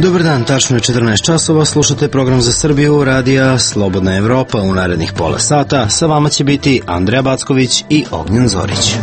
Dobar dan, tačno je 14 časova, slušate program za Srbiju, radija Slobodna Evropa. U narednih pola sata sa vama će biti Andreja Backović i Ognjen Zorić.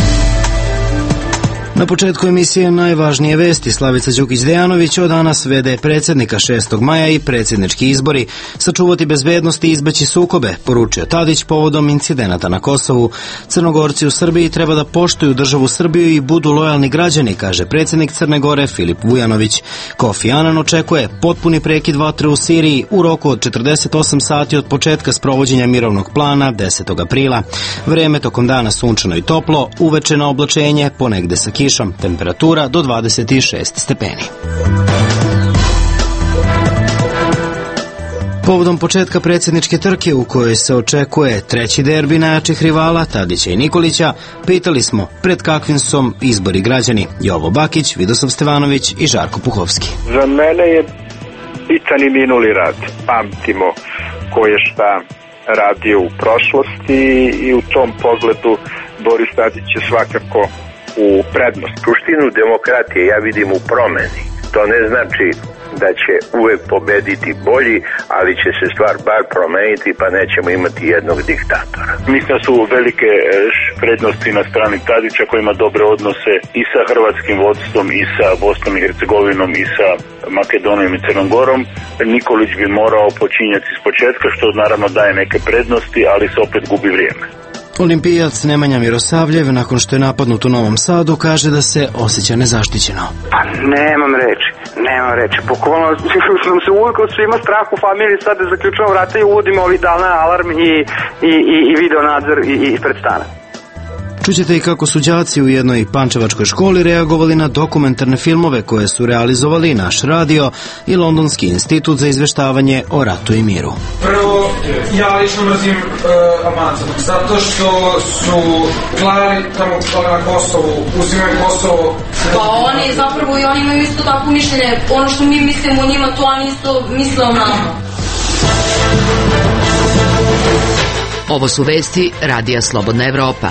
Na početku emisije najvažnije vesti. Slavica Đukić-Dejanović od danas vede predsjednika 6. maja i predsjednički izbori. Sačuvati bezbednost i izbeći sukobe, poručio Tadić povodom incidenata na Kosovu. Crnogorci u Srbiji treba da poštuju državu Srbiju i budu lojalni građani, kaže predsjednik Crne Gore Filip Vujanović. Kofi Anan očekuje potpuni prekid vatre u Siriji u roku od 48 sati od početka sprovođenja mirovnog plana 10. aprila. Vreme tokom dana sunčano i toplo, uveče na oblačenje, ponegde sa kišom, temperatura do 26 stepeni. Povodom početka predsjedničke trke u kojoj se očekuje treći derbi najjačih rivala Tadića i Nikolića, pitali smo pred kakvim su izbori građani. Jovo Bakić, Vidosav Stevanović i Žarko Puhovski. Za mene je bitan i minuli rad. Pamtimo ko je šta radio u prošlosti i u tom pogledu Boris Tadić je svakako u prednost. Suštinu demokratije ja vidim u promeni. To ne znači da će uvek pobediti bolji, ali će se stvar bar promeniti pa nećemo imati jednog diktatora. Mislim da su velike prednosti na strani Tadića koji ima dobre odnose i sa hrvatskim vodstvom i sa Bosnom i Hercegovinom i sa Makedonijom i Crnom Gorom. Nikolić bi morao počinjati s početka, što naravno daje neke prednosti, ali se opet gubi vrijeme. Olimpijac Nemanja Mirosavljev, nakon što je napadnut u Novom Sadu, kaže da se osjeća nezaštićeno. Pa nemam reči. Bukvalno nam se uvijek od svima strah u familiji, sad da zaključujemo vrata i uvodimo ovih dana alarm i video nadzor ispred stana. Čućete i kako su đaci u jednoj pančevačkoj školi reagovali na dokumentarne filmove koje su realizovali naš radio i Londonski institut za izveštavanje o ratu i miru. Prvo, ja lično mrzim Albance, zato što su klali tamo na Kosovu, uzimaju Kosovo. Pa oni zapravo i oni imaju isto tako mišljenje, ono što mi mislimo o njima, to oni isto misle o nama. Ovo su vesti radija Slobodna Evropa.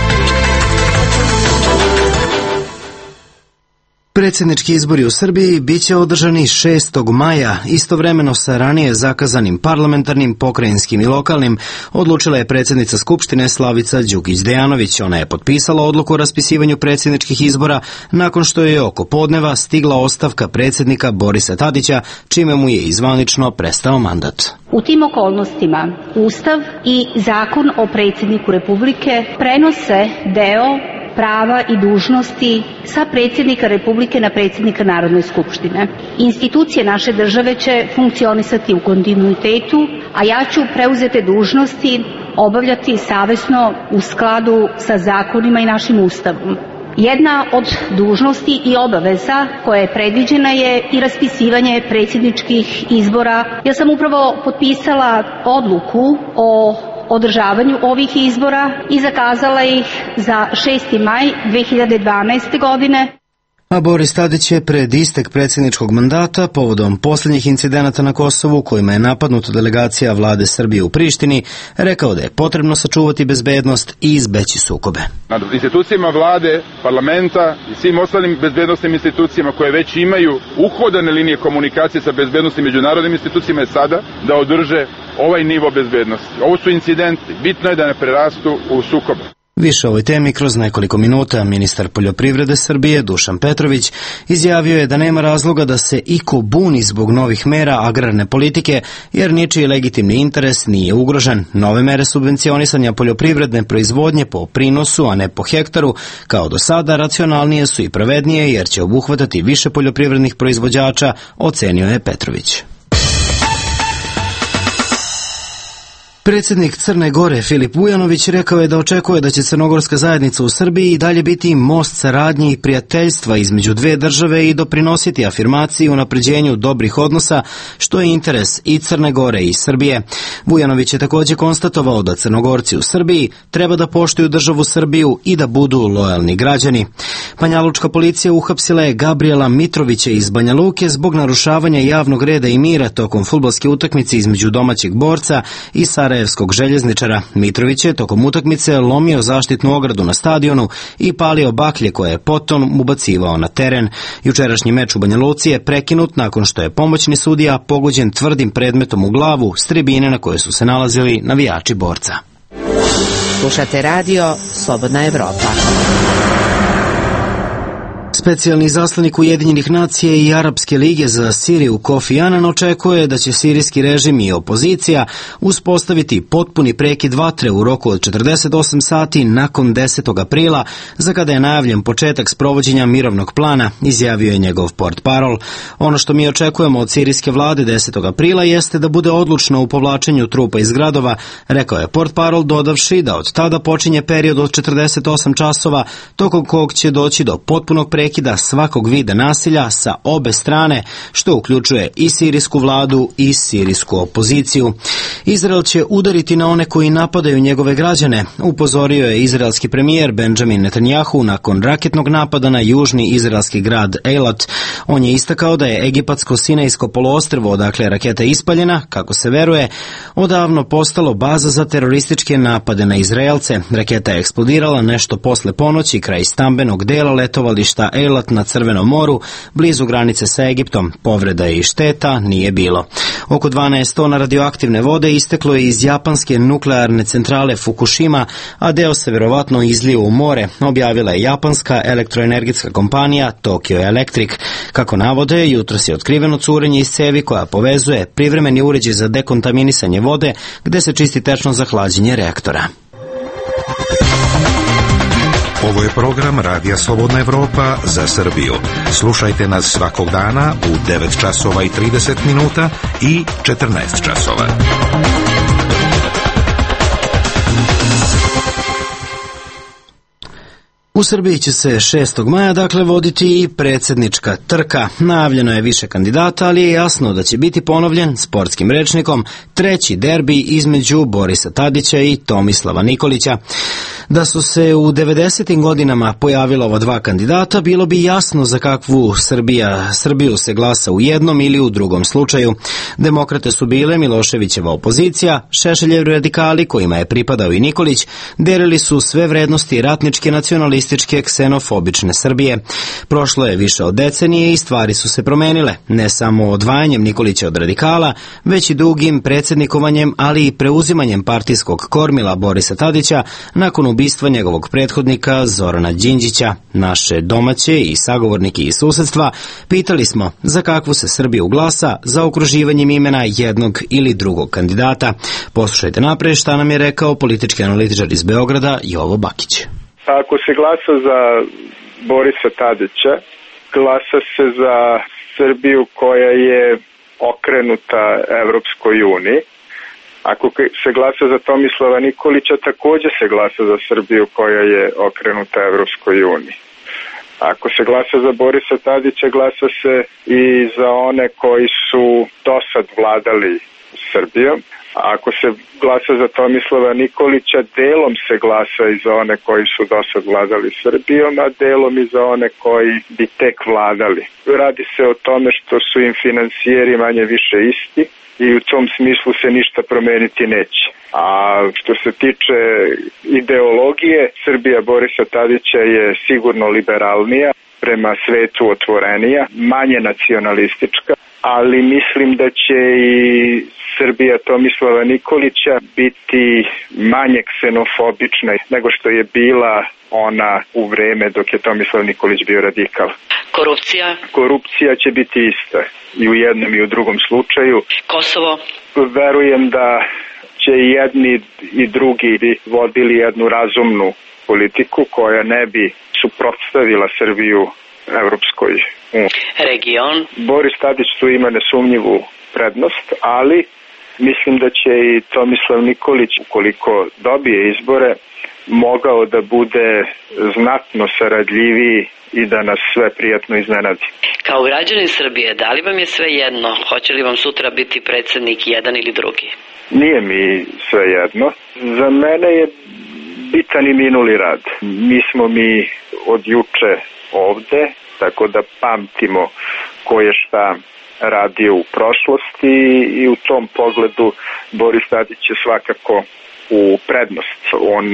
Predsjednički izbori u Srbiji biće održani 6. maja, istovremeno sa ranije zakazanim parlamentarnim, pokrajinskim i lokalnim, odlučila je predsjednica Skupštine Slavica Đukić-Dejanović. Ona je potpisala odluku o raspisivanju predsjedničkih izbora nakon što je oko podneva stigla ostavka predsjednika Borisa Tadića, čime mu je zvanično prestao mandat. U tim okolnostima Ustav i Zakon o predsjedniku Republike prenose deo prava i dužnosti sa predsjednika Republike na predsjednika Narodne skupštine. Institucije naše države će funkcionisati u kontinuitetu, a ja ću preuzete dužnosti obavljati savesno u skladu sa zakonima i našim Ustavom. Jedna od dužnosti i obaveza koja je predviđena je i raspisivanje predsjedničkih izbora. Ja sam upravo potpisala odluku o održavanju ovih izbora i zakazala ih za 6. maj 2012. godine. A Boris Tadić je pred istek predsjedničkog mandata povodom posljednjih incidenata na Kosovu kojima je napadnuta delegacija vlade Srbije u Prištini rekao da je potrebno sačuvati bezbednost i izbeći sukobe. Nad institucijama vlade, parlamenta i svim ostalim bezbednosnim institucijama koje već imaju uhodane linije komunikacije sa bezbednosnim međunarodnim institucijama je sada da održe ovaj nivo bezbednosti. Ovo su incidenti. Bitno je da ne prerastu u sukobe. Više o ovoj temi kroz nekoliko minuta. Ministar poljoprivrede Srbije Dušan Petrović izjavio je da nema razloga da se iko buni zbog novih mera agrarne politike, jer ničiji legitimni interes nije ugrožen. Nove mere subvencionisanja poljoprivredne proizvodnje po prinosu, a ne po hektaru, kao do sada, racionalnije su i pravednije, jer će obuhvatati više poljoprivrednih proizvođača, ocenio je Petrović. Predsjednik Crne Gore Filip Vujanović rekao je da očekuje da će crnogorska zajednica u Srbiji i dalje biti most saradnje i prijateljstva između dve države i doprinositi afirmaciji i unapređenju dobrih odnosa, što je interes i Crne Gore i Srbije. Vujanović je također konstatovao da Crnogorci u Srbiji treba da poštuju državu Srbiju i da budu lojalni građani. Banjalučka policija uhapsila je Gabriela Mitrovića iz Banja Luke zbog narušavanja javnog reda i mira tokom fudbalske utakmice između domaćeg borca i Sarajevskog sarajevskog željezničara. Mitrović je tokom utakmice lomio zaštitnu ogradu na stadionu i palio baklje koje je potom ubacivao na teren. Jučerašnji meč u Banja Luci je prekinut nakon što je pomoćni sudija pogođen tvrdim predmetom u glavu s tribine na kojoj su se nalazili navijači Borca. Slušate radio Slobodna Evropa. Specijalni izaslanik Ujedinjenih nacija i Arapske lige za Siriju Kofi Anan očekuje da će sirijski režim i opozicija uspostaviti potpuni prekid vatre u roku od 48 sati nakon 10. aprila, za kada je najavljen početak sprovođenja mirovnog plana, izjavio je njegov portparol. Ono što mi očekujemo od sirijske vlade 10. aprila jeste da bude odlučno u povlačenju trupa iz gradova, rekao je portparol, dodavši da od tada počinje period od 48 časova, tokom kog će doći do potpunog prekida svakog vida nasilja sa obe strane, što uključuje i sirijsku vladu i sirijsku opoziciju. Izrael će udariti na one koji napadaju njegove građane, upozorio je izraelski premijer Benjamin Netanjahu nakon raketnog napada na južni izraelski grad Eilat. On je istakao da je egipatsko Sinajsko poluostrvo, odakle je raketa ispaljena, kako se veruje, odavno postalo baza za terorističke napade na Izraelce. Raketa je eksplodirala nešto posle ponoći kraj stambenog dela letovališta Eilat na Crvenom moru, blizu granice sa Egiptom. Povreda i šteta nije bilo. Oko 12 tona radioaktivne vode isteklo je iz japanske nuklearne centrale Fukushima, a deo se verovatno izlio u more, objavila je japanska elektroenergetska kompanija Tokyo Electric. Kako navode, jutros je otkriveno curenje iz cevi koja povezuje privremeni uređaj za dekontaminisanje vode, gde se čisti tečno za hlađenje reaktora. Ovo je program Radija Slobodna Evropa za Srbiju. Slušajte nas svakog dana u 9 časova i 30 minuta i 14 časova. U Srbiji će se 6. maja voditi i predsjednička trka. Najavljeno je više kandidata, ali je jasno da će biti ponovljen sportskim rečnikom treći derbi između Borisa Tadića i Tomislava Nikolića. Da su se u 90. godinama pojavila ova dva kandidata, bilo bi jasno za kakvu Srbiju se glasa u jednom ili u drugom slučaju. Demokrate su bile Miloševićeva opozicija, Šešeljevi radikali, kojima je pripadao i Nikolić, delili su sve vrednosti ratničke, nacionalističke, ksenofobične Srbije. Prošlo je više od decenije i stvari su se promenile, ne samo odvajanjem Nikolića od radikala, već i dugim predsjednikovanjem, ali i preuzimanjem partijskog kormila Borisa Tadića nakon ubistva njegovog prethodnika Zorana Đinđića. Naše domaće i sagovornike iz susedstva pitali smo za kakvu se Srbiju glasa za okruživanjem imena jednog ili drugog kandidata. Poslušajte napred šta nam je rekao politički analitičar iz Beograda Jovo Bakić. Ako se glasa za Borisa Tadića, glasa se za Srbiju koja je okrenuta Evropskoj uniji. Ako se glasa za Tomislava Nikolića, također se glasa za Srbiju koja je okrenuta Evropskoj uniji. Ako se glasa za Borisa Tadića, glasa se i za one koji su dosad vladali Srbijom. Ako se glasa za Tomislava Nikolića, delom se glasa i za one koji su dosad vladali Srbijom, a delom i za one koji bi tek vladali. Radi se o tome što su im financijeri manje više isti i u tom smislu se ništa promeniti neće. A što se tiče ideologije, Srbija Borisa Tadića je sigurno liberalnija, prema svetu otvorenija, manje nacionalistička, ali mislim da će i Srbija Tomislava Nikolića biti manje ksenofobična nego što je bila ona u vreme dok je Tomislav Nikolić bio radikal. Korupcija? Korupcija će biti ista i u jednom i u drugom slučaju. Kosovo? Verujem da će i jedni i drugi vodili jednu razumnu politiku koja ne bi suprotstavila Srbiju Evropskoj uniji. Region? Boris Tadić tu ima nesumnjivu prednost, ali mislim da će i Tomislav Nikolić, ukoliko dobije izbore, mogao da bude znatno saradljiviji i da nas sve prijatno iznenadi. Kao građanin Srbije, da li vam je sve jedno? Hoće li vam sutra biti predsjednik jedan ili drugi? Nije mi sve jedno. Za mene je bitan i minuli rad. Nismo mi od juče ovde, tako da pamtimo ko je šta radio u prošlosti i u tom pogledu Boris Tadić je svakako u prednost. On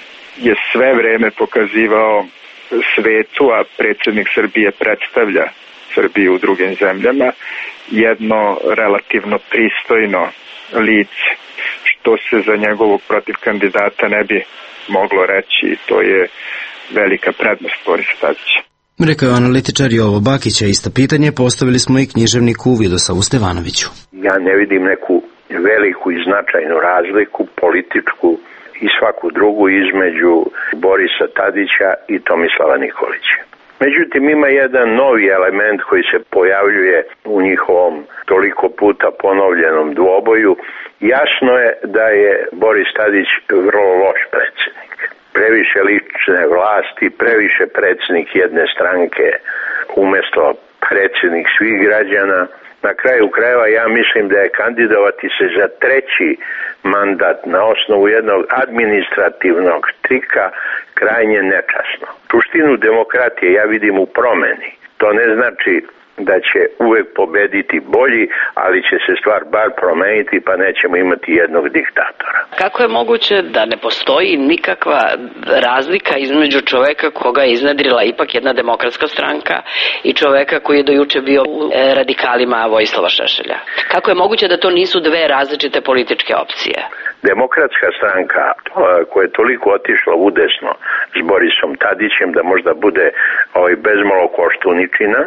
je sve vreme pokazivao svetu, a predsjednik Srbije predstavlja Srbiju u drugim zemljama, jedno relativno pristojno lice, što se za njegovog protiv kandidata ne bi moglo reći. To je velika prednost Borisa Tadića. Rekao je analitičar Jovo Bakić, a isto pitanje postavili smo i književniku Vidosavu Stevanoviću. Ja ne vidim neku veliku i značajnu razliku, političku i svaku drugu, između Borisa Tadića i Tomislava Nikolića. Međutim, ima jedan novi element koji se pojavljuje u njihovom toliko puta ponovljenom dvoboju. Jasno je da je Boris Tadić vrlo loš predsjednik. Previše lične vlasti, previše predsjednik jedne stranke umjesto predsjednik svih građana. Na kraju krajeva ja mislim da je kandidovati se za treći mandat na osnovu jednog administrativnog trika krajnje nečasno. Suštinu demokratije ja vidim u promeni. To ne znači da će uvek pobediti bolji, ali će se stvar bar promeniti pa nećemo imati jednog diktatora. Kako je moguće da ne postoji nikakva razlika između čoveka koga je iznedrila ipak jedna demokratska stranka i čoveka koji je do juče bio u radikalima Vojislava Šešelja? Kako je moguće da to nisu dve različite političke opcije? Demokratska stranka koja je toliko otišla udesno s Borisom Tadićem da možda bude bezmalo Koštuničina,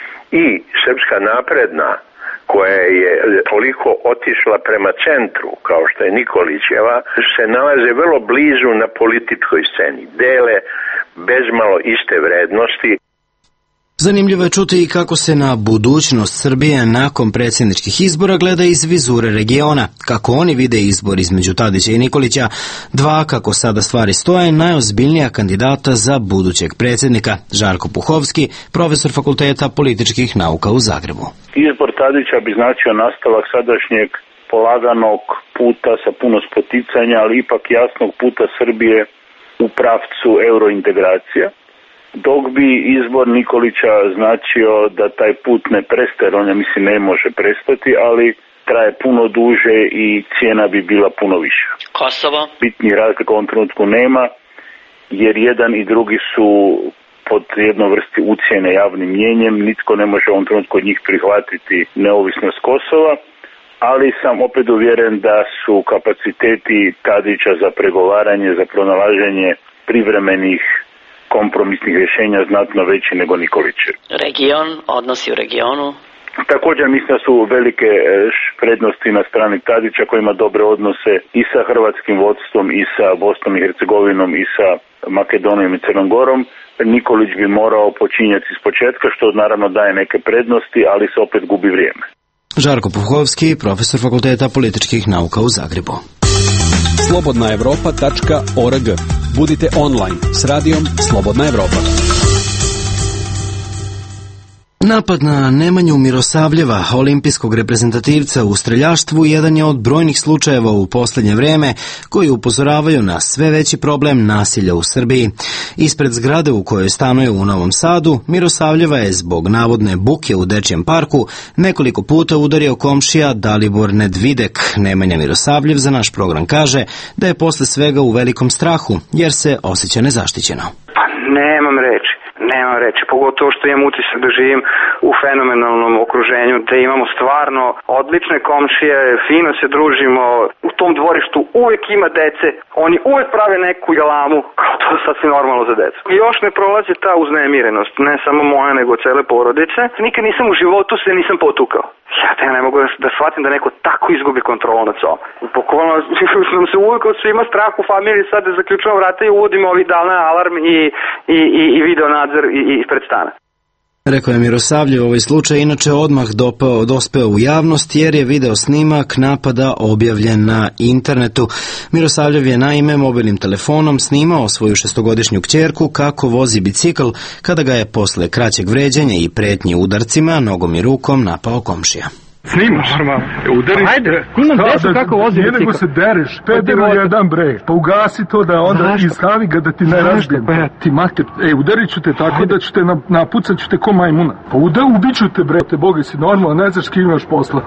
i Srpska napredna koja je toliko otišla prema centru kao što je Nikolićeva, se nalaze vrlo blizu na političkoj sceni, dele bezmalo iste vrednosti. Zanimljivo je čuti i kako se na budućnost Srbije nakon predsjedničkih izbora gleda iz vizure regiona, kako oni vide izbor između Tadića i Nikolića, dva, kako sada stvari stoje, najozbiljnija kandidata za budućeg predsjednika, Žarko Puhovski, profesor Fakulteta političkih nauka u Zagrebu. Izbor Tadića bi značio nastavak sadašnjeg polaganog puta sa puno spoticanja, ali ipak jasnog puta Srbije u pravcu eurointegracija. Dok bi izbor Nikolića značio da taj put ne prestaje, on ja mislim ne može prestati, ali traje puno duže i cijena bi bila puno viša. Kosovo? Bitnih razlika u ovom trenutku nema, jer jedan i drugi su pod jednom vrsti ucjene javnim mjenjem, nitko ne može u ovom trenutku od njih prihvatiti neovisnost Kosova, ali sam opet uvjeren da su kapaciteti Tadića za pregovaranje, za pronalaženje privremenih kompromisnih rješenja znatno veći nego Nikolićev. Region, odnosi u regionu? Također mislim da su velike prednosti na strani Tadića koji ima dobre odnose i sa hrvatskim vodstvom i sa Bosnom i Hercegovinom i sa Makedonijom i Crnom Gorom. Nikolić bi morao počinjati s početka, što naravno daje neke prednosti, ali se opet gubi vrijeme. Žarko Puhovski, profesor Fakulteta političkih nauka u Zagrebu. slobodnaevropa.org. Budite online s radijom Slobodna Evropa. Napad na Nemanju Mirosavljeva, olimpijskog reprezentativca u streljaštvu, jedan je od brojnih slučajeva u posljednje vrijeme koji upozoravaju na sve veći problem nasilja u Srbiji. Ispred zgrade u kojoj stanuje u Novom Sadu, Mirosavljeva je zbog navodne buke u Dečjem parku nekoliko puta udario komšija Dalibor Nedvidek. Nemanja Mirosavljev za naš program kaže da je posle svega u velikom strahu jer se osjeća nezaštićeno. Pa nemam reći, pogotovo što imam utisak da živim u fenomenalnom okruženju, da imamo stvarno odlične komšije, fino se družimo, u tom dvorištu uvek ima dece, oni uvek prave neku galamu, kao to je sasvim normalno za decu. I još ne prolazi ta uznemirenost, ne samo moja, nego cele porodice. Nikad nisam u životu se nisam potukao. Ja ne mogu da shvatim da neko tako izgubi kontrolu nad sobom. Bukvalno sam se uvijek od svima strah u familiji, sad da zaključujem vrata i uvodim dalne alarm i video nadzor ispred stana. Rekao je Mirosavljev, ovaj slučaj inače odmah dospeo u javnost jer je video snimak napada objavljen na internetu. Mirosavljev je naime mobilnim telefonom snimao svoju 6-godišnju kćerku kako vozi bicikl kada ga je posle kraćeg vređanja i pretnji udarcima nogom i rukom napao komšija. Snimaš? Normalno. Udariš. Ajde, snimam desu kako vozi bicikl. Nego se dereš, 5-1 bre, pa ugasi to da onda izstavi ga da ti ne razbijem. Ti mater, udarit ću te tako da ću te napucat ću te ko majmuna. Pa ubiću te bre, te boga si normalno, ne znaš ki imaš posla.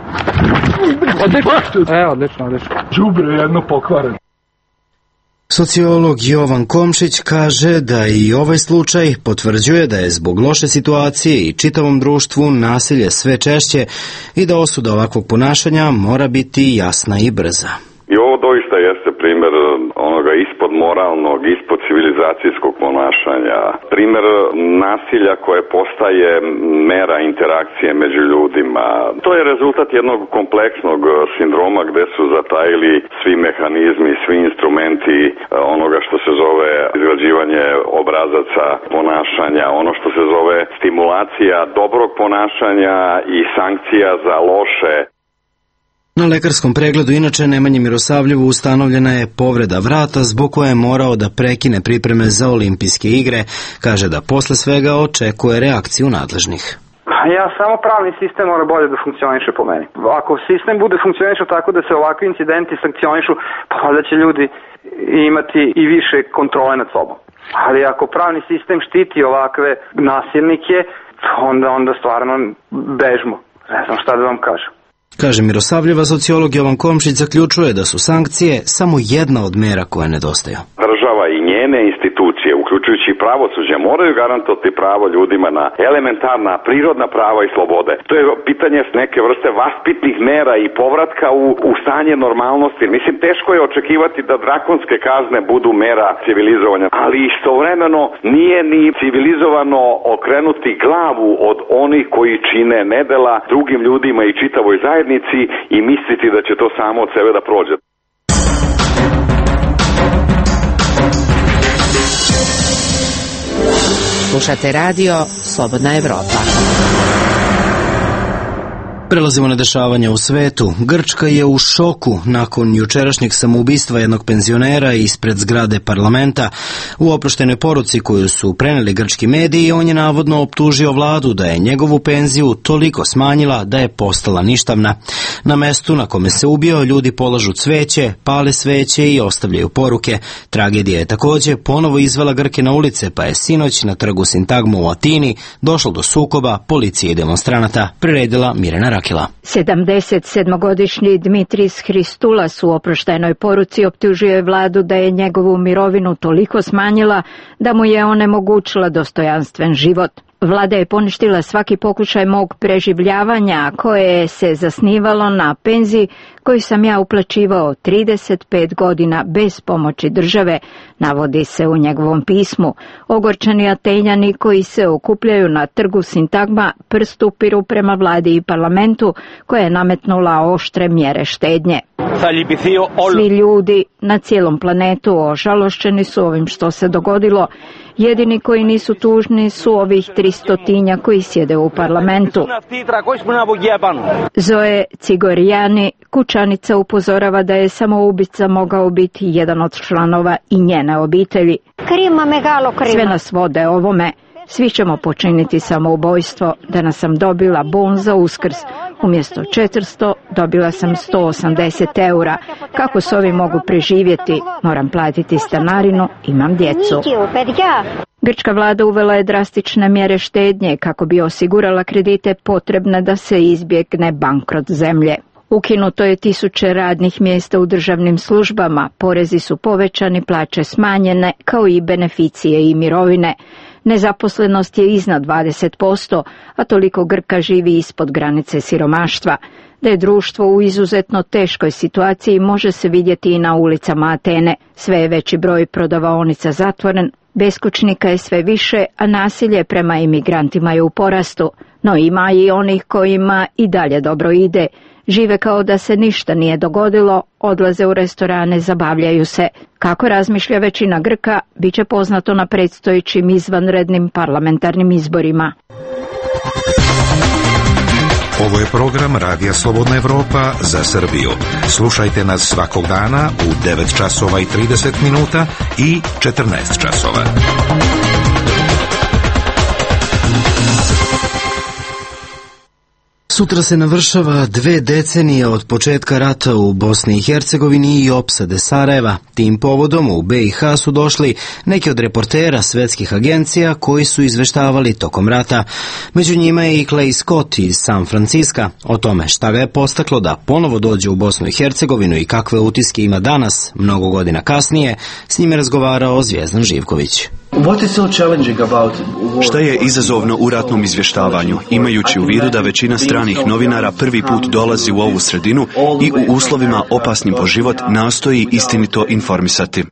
Odlično. Đubre jedno pokvareno. Sociolog Jovan Komšić kaže da i ovaj slučaj potvrđuje da je zbog loše situacije i čitavom društvu nasilje sve češće i da osuda ovakvog ponašanja mora biti jasna i brza. I ovo doista jeste primjer onoga ispod moralnog, ispod civilizacijskog ponašanja. Primjer nasilja koje postaje mera interakcije među ljudima. To je rezultat jednog kompleksnog sindroma gde su zatajili svi mehanizmi, svi instrumenti onoga što se zove izgrađivanje obrazaca ponašanja, ono što se zove stimulacija dobrog ponašanja i sankcija za loše. Na lekarskom pregledu inače Nemanji Mirosavljevu ustanovljena je povreda vrata zbog koje je morao da prekine pripreme za olimpijske igre. Kaže da posle svega očekuje reakciju nadležnih. Ja samo pravni sistem mora bolje da funkcioniše po meni. Ako sistem bude funkcionišao tako da se ovakvi incidenti sankcionišu, pa da će ljudi imati i više kontrole nad sobom. Ali ako pravni sistem štiti ovakve nasilnike, onda stvarno bežmo. Ne znam šta da vam kažem. Kaže Mirosavljeva, sociolog Jovan Komšić zaključuje da su sankcije samo jedna od mera koje nedostaju. Država i njene institucije, uključujući i pravosuđe, moraju garantovati pravo ljudima na elementarna, prirodna prava i slobode. To je pitanje s neke vrste vaspitnih mera i povratka u stanje normalnosti. Mislim, teško je očekivati da drakonske kazne budu mera civilizovanja, ali istovremeno nije ni civilizovano okrenuti glavu od onih koji čine nedela drugim ljudima i čitavoj zajednici i misliti da će to samo od sebe da prođe. Slušate radio Slobodna Evropa. Prelazimo na dešavanja u svetu. Grčka je u šoku nakon jučerašnjeg samoubistva jednog penzionera ispred zgrade parlamenta. U oproštenoj poruci koju su preneli grčki mediji, on je navodno optužio vladu da je njegovu penziju toliko smanjila da je postala ništavna. Na mestu na kome se ubio ljudi polažu cveće, pale sveće i ostavljaju poruke. Tragedija je također ponovo izvela Grke na ulice, pa je sinoć na trgu Sintagma u Atini došlo do sukoba policije i demonstranata, priredila Mirjana Rakila. 77-godišnji Dmitris Hristulas u oproštajnoj poruci optužio je vladu da je njegovu mirovinu toliko smanjila da mu je onemogućila dostojanstven život. Vlada je poništila svaki pokušaj mog preživljavanja koje se zasnivalo na penziji koju sam ja uplaćivao 35 godina bez pomoći države, navodi se u njegovom pismu. Ogorčani Atenjani koji se okupljaju na trgu Sintagma prst upiru prema vladi i parlamentu koja je nametnula oštre mjere štednje. Svi ljudi na cijelom planetu ožalošćeni su ovim što se dogodilo. Jedini koji nisu tužni su ovih 300 koji sjede u parlamentu. Zoe Cigorijani, kućanica, upozorava da je samoubica mogao biti jedan od članova i njene obitelji. Sve nas vode ovome. Svi ćemo počiniti samoubojstvo. Danas sam dobila bon za Uskrs. Umjesto 400 dobila sam 180 eura. Kako s ovim mogu preživjeti? Moram platiti stanarinu, imam djecu. Grčka vlada uvela je drastične mjere štednje kako bi osigurala kredite potrebne da se izbjegne bankrot zemlje. Ukinuto je 1000 radnih mjesta u državnim službama, porezi su povećani, plaće smanjene, kao i beneficije i mirovine. Nezaposlenost je iznad 20%, a toliko Grka živi ispod granice siromaštva. Da je društvo u izuzetno teškoj situaciji može se vidjeti i na ulicama Atene. Sve je veći broj prodavaonica zatvoren, beskućnika je sve više, a nasilje prema imigrantima je u porastu. No ima i onih kojima i dalje dobro ide. Žive kao da se ništa nije dogodilo, odlaze u restorane, zabavljaju se. Kako razmišlja većina Grka, bit će poznato na predstojećim izvanrednim parlamentarnim izborima. Ovo je program Radija Slobodna Evropa za Srbiju. Slušajte nas svakog dana u 9 časova i 30 minuta i 14 časova. Sutra se navršava 2 decenije od početka rata u Bosni i Hercegovini i opsade Sarajeva. Tim povodom u BiH su došli neki od reportera svetskih agencija koji su izveštavali tokom rata. Među njima je i Clay Scott iz San Franciska. O tome šta ga je postaklo da ponovo dođe u Bosnu i Hercegovinu i kakve utiske ima danas, mnogo godina kasnije, s njime razgovarao Zvijezdan Živković. Šta je izazovno u ratnom izvještavanju, imajući u vidu da većina stranih novinara prvi put dolazi u ovu sredinu i u uslovima opasnim po život nastoji istinito informisati?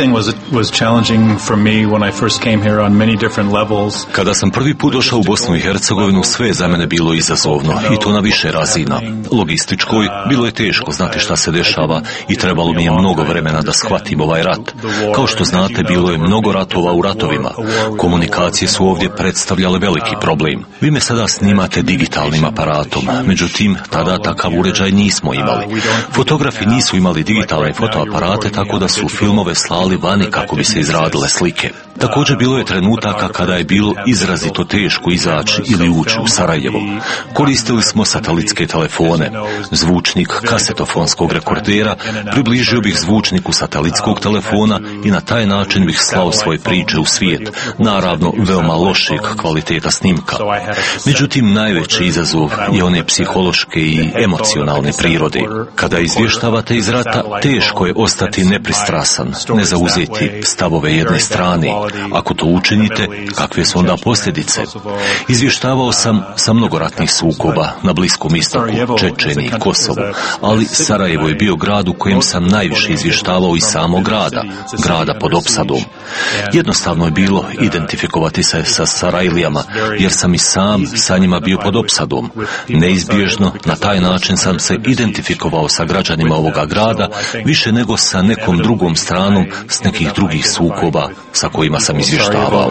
Kada sam prvi put došao u Bosnu i Hercegovinu, sve je za mene bilo izazovno i to na više razina. Logističkoj bilo je teško znati šta se dešava i trebalo mi je mnogo vremena da shvatim ovaj rat. Kao što znate, bilo je mnogo ratova u ratovima. Komunikacije su ovdje predstavljale veliki problem. Vi me sada snimate digitalnim aparatom, međutim, tada takav uređaj nismo imali. Fotografi nisu imali digitalne fotoaparate, tako da su filmove slali vani kako bi se izradile slike. Također bilo je trenutaka kada je bilo izrazito teško izaći ili ući u Sarajevo. Koristili smo satelitske telefone. Zvučnik kasetofonskog rekordera približio bih zvučniku satelitskog telefona i na taj način bih slao svoje priče u svijet, naravno veoma lošeg kvaliteta snimka. Međutim, najveći izazov je one psihološke i emocionalne prirode. Kada izvještavate iz rata, teško je ostati nepristrasan, ne zauzeti stavove jedne strane. Ako to učinite, kakve su onda posljedice? Izvještavao sam sa mnogo ratnih sukoba na Bliskom istoku, Čečeniji, Kosovu, ali Sarajevo je bio grad u kojem sam najviše izvještavao iz samog grada pod opsadom. Jednostavno je bilo identifikovati se sa Sarajlijama, jer sam i sam sa njima bio pod opsadom. Neizbježno, na taj način sam se identifikovao sa građanima ovoga grada, više nego sa nekom drugom stranom s nekih drugih sukoba sa kojima sam izvještavao.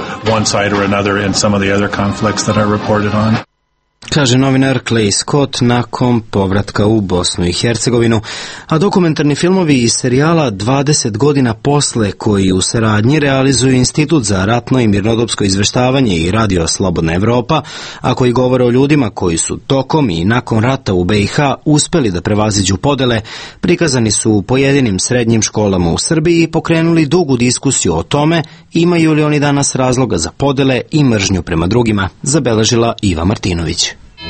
Kaže novinar Clay Scott nakon povratka u Bosnu i Hercegovinu, a dokumentarni filmovi iz serijala 20 godina posle, koji u saradnji realizuju Institut za ratno i mirnodopsko izveštavanje i Radio Slobodna Evropa, a koji govore o ljudima koji su tokom i nakon rata u BiH uspeli da prevaziđu podele, prikazani su u pojedinim srednjim školama u Srbiji i pokrenuli dugu diskusiju o tome imaju li oni danas razloga za podele i mržnju prema drugima, zabeležila Iva Martinović.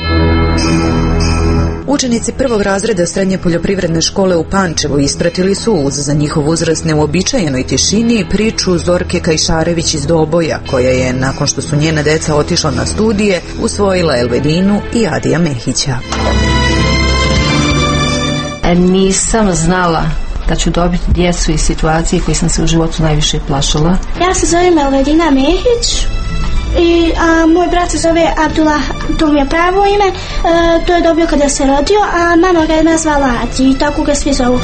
Učenici prvog razreda srednje poljoprivredne škole u Pančevu ispratili su uz za njihov uzrast neuobičajenoj tišini priču Zorke Kajšarević iz Doboja, koja je, nakon što su njena deca otišla na studije, usvojila Elvedinu i Adija Mehića. Nisam znala da ću dobiti djecu iz situacije koje sam se u životu najviše plašila. Ja se zovem Elvedina Mehić. A moj brat se zove Abdullah, to mi je pravo ime, to je dobio kada se rodio, a mama ga je nazvala Adi i tako ga svi zovu.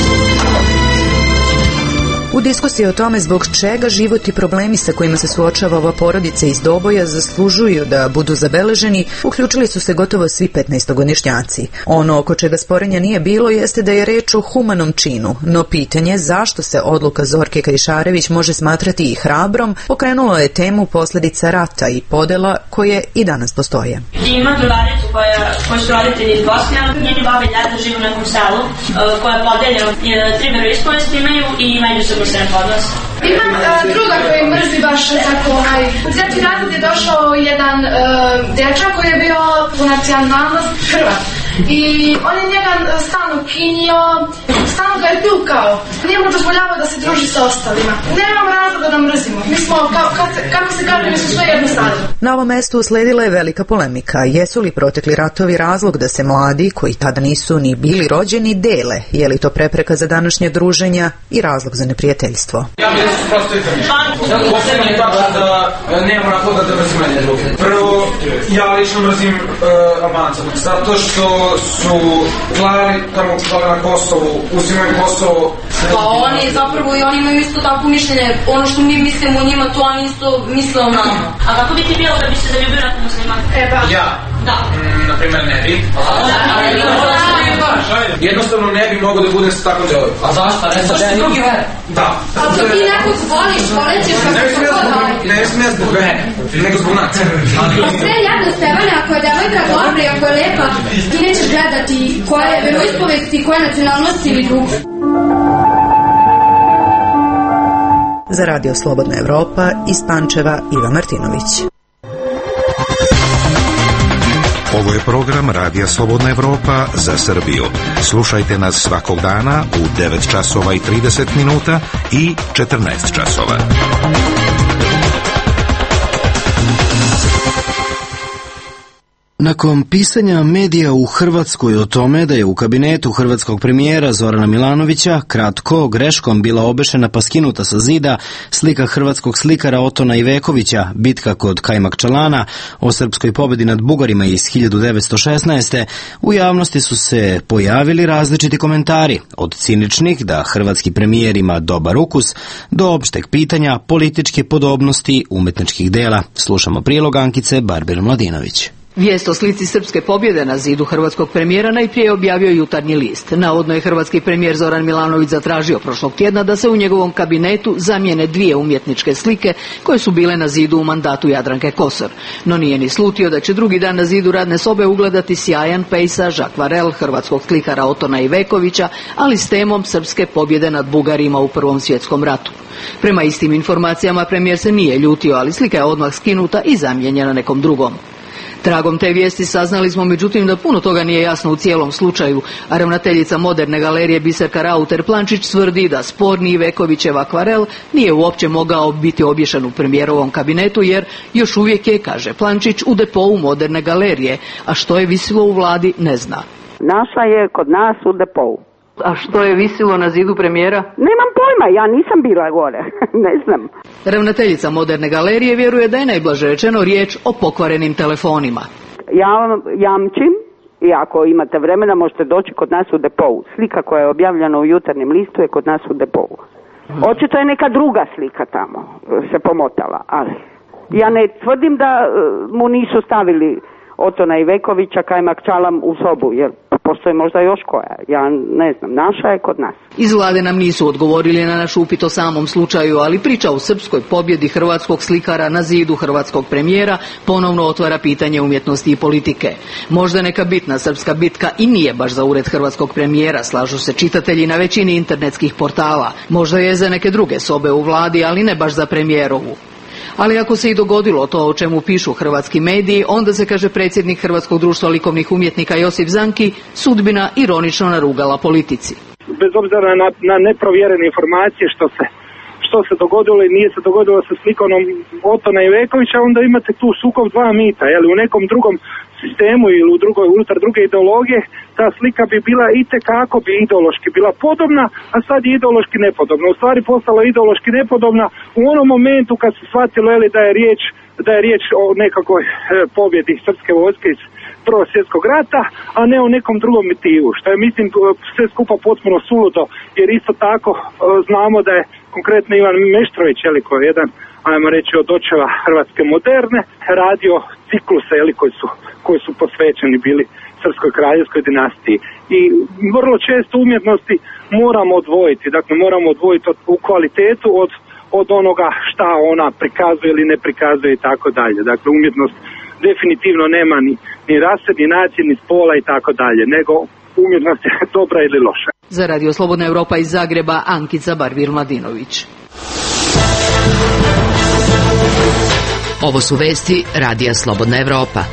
U diskusiji o tome zbog čega život i problemi sa kojima se suočava ova porodica iz Doboja zaslužuju da budu zabeleženi, uključili su se gotovo svi 15-godišnjaci. Ono oko čega sporenja nije bilo jeste da je reč o humanom činu, no pitanje zašto se odluka Zorke Kajšarević može smatrati i hrabrom pokrenulo je temu posljedica rata i podela koje i danas postoje. Imam drugaricu koji su roditelji iz Bosne, njeni baba i deda žive u nekom selu koja je podeljena 3 veroispovesti imaju i imaju se Imam druga koji mrzi baš tako U 3. razred je došao jedan dječak koji je bio po nacionalnost Hrvat. I on je njega stalno kinio, stalno ga je tukao. Nije mu dozvoljavao da se druži sa ostalima. Nemamo razloga da mrzimo. Mi smo, kako se kaže, mi smo sve jednostavno. Na ovom mestu usledila je velika polemika. Jesu li protekli ratovi razlog da se mladi, koji tada nisu ni bili rođeni, dele? Je li to prepreka za današnje druženja i razlog za neprijateljstvo? Ja bih se prosto posebno je tačno da nema razloga da mrzimo jedne druge. Prvo, ja lično mrzim Albance, zato što su klari tamo na Kosovu, uzimaju Kosovo. Pa oni zapravo i oni imaju isto tako mišljenje, ono što mi mislimo o njima, to oni isto misle o nama. A kako bi ti bilo da bi se zaljubio na musliman? Ja? Da. Naprimer ne bi. Jednostavno ne bi mogao da budem sa takvom djevojkom. A zašto? Nešto što drugi vere? Da. Ako ti nekog voliš, volećeš kako se god voli. Ne smije zbog mene, nego zbog nas. Sve jedno Stevane, ako je devojka dobra i ako je lepa, ti nećeš gledati koja je veroispovest i koja je nacionalnost ili drugo. Za Radio Slobodna Evropa iz Pančeva Iva Martinović. Ovo je program Radija Slobodna Evropa za Srbiju. Slušajte nas svakog dana u 9 časova i 30 minuta i 14 časova. Nakon pisanja medija u Hrvatskoj o tome da je u kabinetu hrvatskog premijera Zorana Milanovića kratko greškom bila obešena pa skinuta sa zida slika hrvatskog slikara Otona Ivekovića, bitka kod Kajmakčalana, o srpskoj pobjedi nad Bugarima iz 1916. u javnosti su se pojavili različiti komentari, od ciničnih da hrvatski premijer ima dobar ukus, do opšteg pitanja političke podobnosti umetničkih dela. Slušamo prilog Ankice Barber-Mladinović. Vijest o slici srpske pobjede na zidu hrvatskog premijera najprije objavio Jutarnji list. Navodno je hrvatski premijer Zoran Milanović zatražio prošlog tjedna da se u njegovom kabinetu zamijene dvije umjetničke slike koje su bile na zidu u mandatu Jadranke Kosor. No nije ni slutio da će drugi dan na zidu radne sobe ugledati sjajan pejsaž, akvarel hrvatskog slikara Otona Ivekovića, ali s temom srpske pobjede nad Bugarima u Prvom svjetskom ratu. Prema istim informacijama premijer se nije ljutio, ali slika je odmah skinuta i zamijenjena nekom drugom. Tragom te vijesti saznali smo međutim da puno toga nije jasno u cijelom slučaju, a ravnateljica Moderne galerije Biserka Rauter-Plančić tvrdi da sporni Ivekovićev akvarel nije uopće mogao biti obješen u premijerovom kabinetu jer još uvijek je, kaže Plančić, u depou Moderne galerije, a što je visilo u vladi ne zna. Naša je kod nas u depou. A što je visilo na zidu premijera? Nemam pojma, ja nisam bila gore, ne znam. Ravnateljica Moderne galerije vjeruje da je najblaže rečeno riječ o pokvarenim telefonima. Ja vam jamčim, i ako imate vremena možete doći kod nas u depou. Slika koja je objavljena u Jutarnjem listu je kod nas u depou. Očito je neka druga slika tamo se pomotala, ali ja ne tvrdim da mu nisu stavili Otona Ivekovića, Kajmakčalan u sobu, jer postoji možda još koja. Ja ne znam, naša je kod nas. Iz vlade nam nisu odgovorili na naš upit o samom slučaju, ali priča o srpskoj pobjedi hrvatskog slikara na zidu hrvatskog premijera ponovno otvara pitanje umjetnosti i politike. Možda neka bitna srpska bitka i nije baš za ured hrvatskog premijera, slažu se čitatelji na većini internetskih portala. Možda je za neke druge sobe u vladi, ali ne baš za premijerovu. Ali ako se i dogodilo to o čemu pišu hrvatski mediji, onda se, kaže predsjednik Hrvatskog društva likovnih umjetnika Josip Zanki, sudbina ironično narugala politici. Bez obzira na neprovjerene informacije što se dogodilo i nije se dogodilo sa slikonom Otona Ivekovića, onda imate tu sukob dva mita, u nekom drugom sistemu ili unutar druge ideologije ta slika bi bila itekako bi ideološki bila podobna, a sad je ideološki nepodobna. U stvari postala ideološki nepodobna u onom momentu kad se shvatilo da je riječ o nekakvoj pobjedi srpske vojske iz Prvog svjetskog rata, a ne o nekom drugom motivu, što je mislim sve skupa potpuno suludo, jer isto tako znamo da je konkretno Ivan Meštrović, koji je jedan, ajmo reći, od očeva hrvatske moderne, radio cikluse koji su posvećeni bili srpskoj kraljevskoj dinastiji. I vrlo često umjetnosti moramo odvojiti u kvalitetu od onoga šta ona prikazuje ili ne prikazuje i tako dalje. Dakle, umjetnost definitivno nema ni rase, ni nacije, ni spola i tako dalje, nego umjetnost je dobra ili loša. Za Radio Slobodna Evropa iz Zagreba, Ankica Barvir-Mladinović. Ovo su vesti Radija Slobodna Evropa.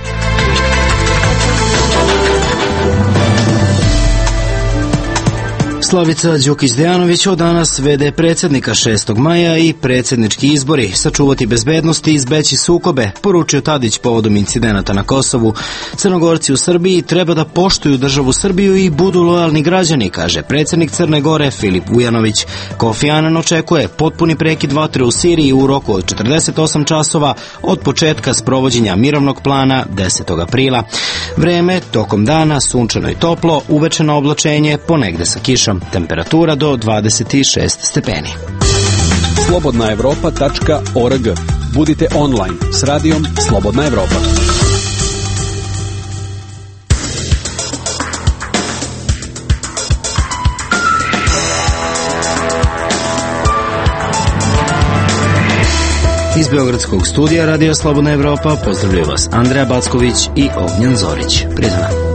Slavica Đukić-Dejanović od danas vede predsjednika 6. maja i predsjednički izbori. Sačuvati bezbednost i izbeći sukobe, poručio Tadić povodom incidenata na Kosovu. Crnogorci u Srbiji treba da poštuju državu Srbiju i budu lojalni građani, kaže predsjednik Crne Gore Filip Vujanović. Kofi Anan očekuje potpuni prekid vatre u Siriji u roku od 48 časova od početka sprovođenja mirovnog plana 10. aprila. Vreme tokom dana sunčano i toplo, uvečeno oblačenje, ponegde sa kišom. Temperatura do 26 stepeni. Slobodnaevropa.org. Budite online s radijom Slobodna Evropa. Iz Beogradskog studija Radio Slobodna Evropa pozdravljaju vas Andreja Backović i Ognjen Zorić. Prijatno.